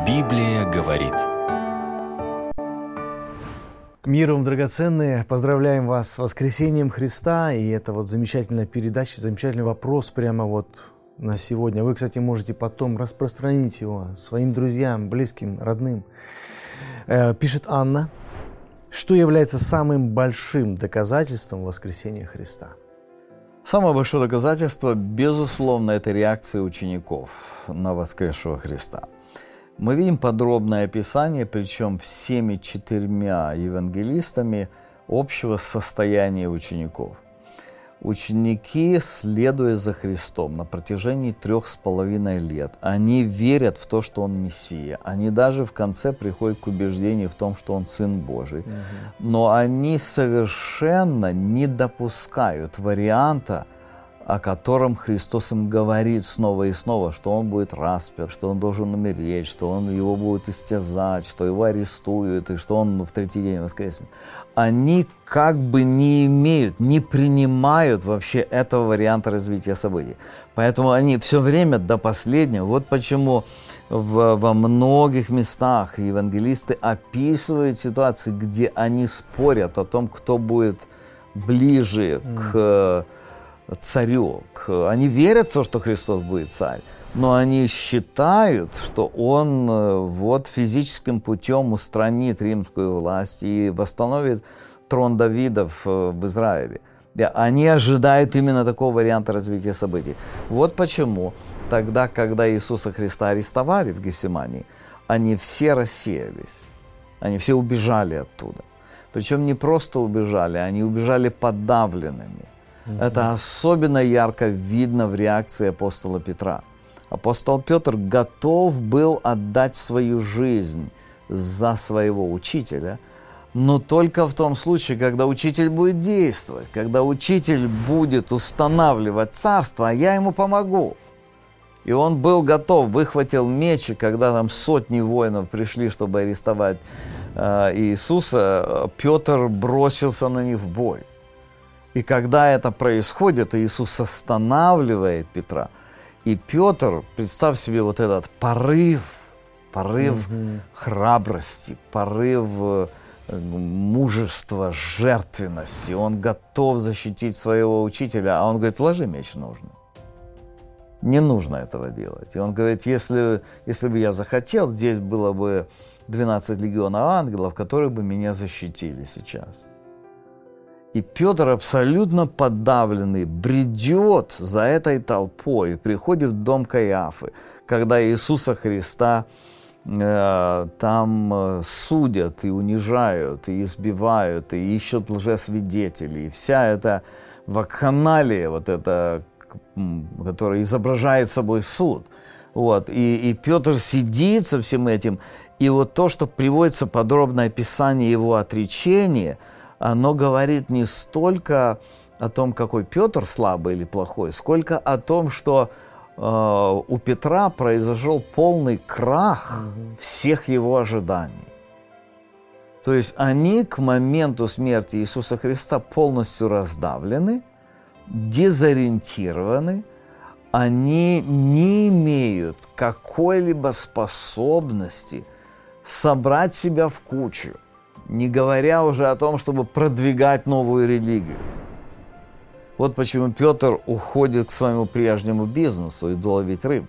Библия говорит. Мир вам, драгоценные! Поздравляем вас с воскресением Христа. И это вот замечательная передача, замечательный вопрос прямо вот на сегодня. Вы, кстати, можете потом распространить его своим друзьям, близким, родным. Пишет Анна. Что является самым большим доказательством воскресения Христа? Самое большое доказательство, безусловно, это реакция учеников на воскресшего Христа. Мы видим подробное описание, причем всеми 4 евангелистами, общего состояния учеников. Ученики, следуя за Христом на протяжении 3,5 лет, они верят в то, что Он Мессия. Они даже в конце приходят к убеждению в том, что Он Сын Божий. Но они совершенно не допускают варианта, о котором Христос им говорит снова и снова, что Он будет распят, что Он должен умереть, что Его будут истязать, что Его арестуют и что Он в 3-й день воскреснет. Они как бы не имеют, не принимают вообще этого варианта развития событий. Поэтому они все время до последнего, вот почему во многих местах евангелисты описывают ситуации, где они спорят о том, кто будет ближе к царю. Они верят в то, что Христос будет царь, но они считают, что Он вот физическим путем устранит римскую власть и восстановит трон Давидов в Израиле. Они ожидают именно такого варианта развития событий. Вот почему тогда, когда Иисуса Христа арестовали в Гефсимании, они все рассеялись, они все убежали оттуда. Причем не просто убежали, они убежали подавленными. Это особенно ярко видно в реакции апостола Петра. Апостол Петр готов был отдать свою жизнь за своего учителя, но только в том случае, когда учитель будет действовать, когда учитель будет устанавливать царство, а я ему помогу. И он был готов, выхватил меч, и когда там сотни воинов пришли, чтобы арестовать Иисуса, Петр бросился на них в бой. И когда это происходит, Иисус останавливает Петра. И Петр, представь себе вот этот порыв храбрости, порыв мужества, жертвенности. Он готов защитить своего учителя, а он говорит, ложи меч в ножны. Не нужно этого делать. И он говорит, если бы я захотел, здесь было бы 12 легионов ангелов, которые бы меня защитили сейчас. И Петр, абсолютно подавленный, бредет за этой толпой, приходит в дом Каиафы, когда Иисуса Христа там судят и унижают, и избивают, и ищут лжесвидетелей. И вся эта вакханалия, вот эта, которая изображает собой суд. Вот. И Петр сидит со всем этим, и вот то, что приводится подробное описание его отречения, оно говорит не столько о том, какой Петр слабый или плохой, сколько о том, что у Петра произошел полный крах всех его ожиданий. То есть они к моменту смерти Иисуса Христа полностью раздавлены, дезориентированы, они не имеют какой-либо способности собрать себя в кучу, не говоря уже о том, чтобы продвигать новую религию. Вот почему Петр уходит к своему прежнему бизнесу, иду ловить рыбу.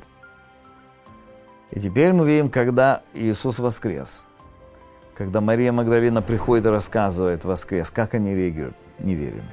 И теперь мы видим, когда Иисус воскрес, когда Мария Магдалина приходит и рассказывает воскрес, как они реагируют? Неверие.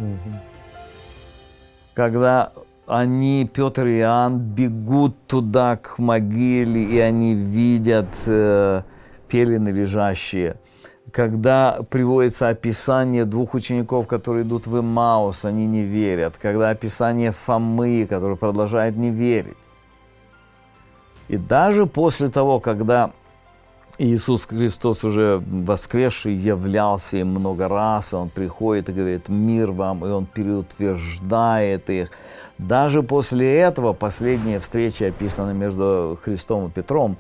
Когда они, Петр и Иоанн, бегут туда, к могиле, и они видят пелены лежащие. Когда приводится описание 2 учеников, которые идут в Эмаус, они не верят. Когда описание Фомы, который продолжает не верить. И даже после того, когда Иисус Христос уже воскресший являлся им много раз, и Он приходит и говорит «Мир вам», и Он переутверждает их. Даже после этого последняя встреча, описана между Христом и Петром,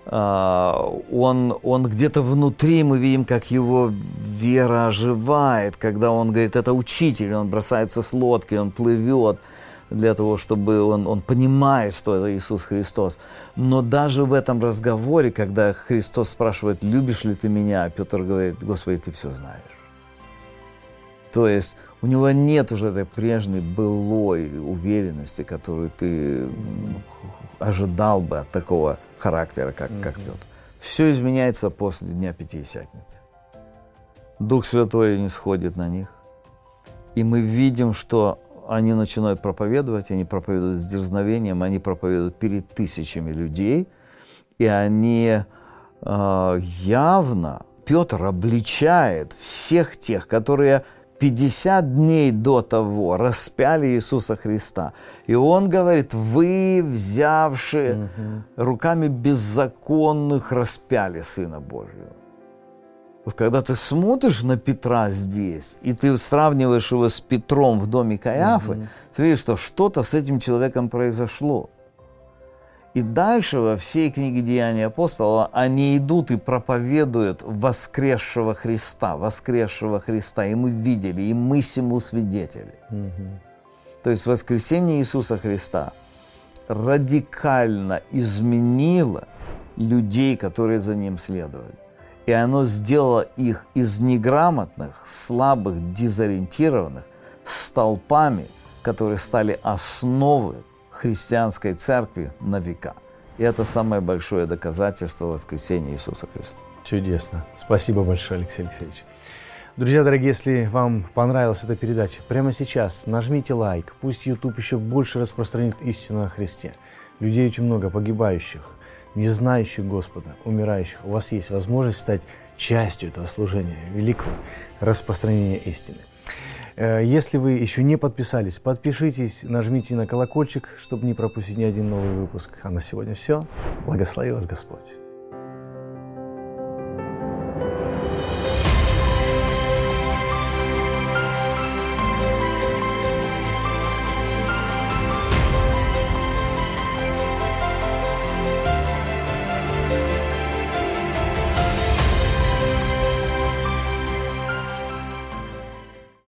он где-то внутри, мы видим, как его вера оживает, когда он говорит, это учитель, он бросается с лодки, он плывет. для того, чтобы он понимает, что это Иисус Христос. Но даже в этом разговоре, когда Христос спрашивает, любишь ли ты меня, Петр говорит, Господи, ты все знаешь. То есть у него нет уже этой прежней былой уверенности, которую ты ожидал бы от такого характера, как Петр. Все изменяется после Дня Пятидесятницы. Дух Святой не сходит на них. И мы видим, что они начинают проповедовать, они проповедуют с дерзновением, они проповедуют перед тысячами людей. И они явно, Петр обличает всех тех, которые 50 дней до того распяли Иисуса Христа. И он говорит, вы, взявши руками беззаконных, распяли Сына Божьего. Вот когда ты смотришь на Петра здесь, и ты сравниваешь его с Петром в доме Каиафы, ты видишь, что что-то с этим человеком произошло. И дальше во всей книге «Деяния апостола» они идут и проповедуют воскресшего Христа, и мы видели, и мы сему свидетели. То есть воскресение Иисуса Христа радикально изменило людей, которые за Ним следовали. И оно сделало их из неграмотных, слабых, дезориентированных столпами, которые стали основой христианской церкви на века. И это самое большое доказательство воскресения Иисуса Христа. Чудесно. Спасибо большое, Алексей Алексеевич. Друзья дорогие, если вам понравилась эта передача, прямо сейчас нажмите лайк. Пусть YouTube еще больше распространит истину о Христе. Людей очень много погибающих, не знающих Господа, умирающих. У вас есть возможность стать частью этого служения, великого распространения истины. Если вы еще не подписались, подпишитесь, нажмите на колокольчик, чтобы не пропустить ни один новый выпуск. А на сегодня все. Благослови вас Господь.